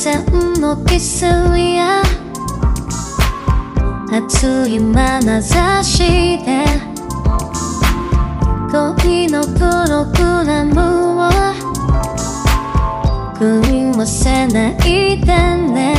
線のキスや熱い眼差しで恋のプログラムを狂わせないでね。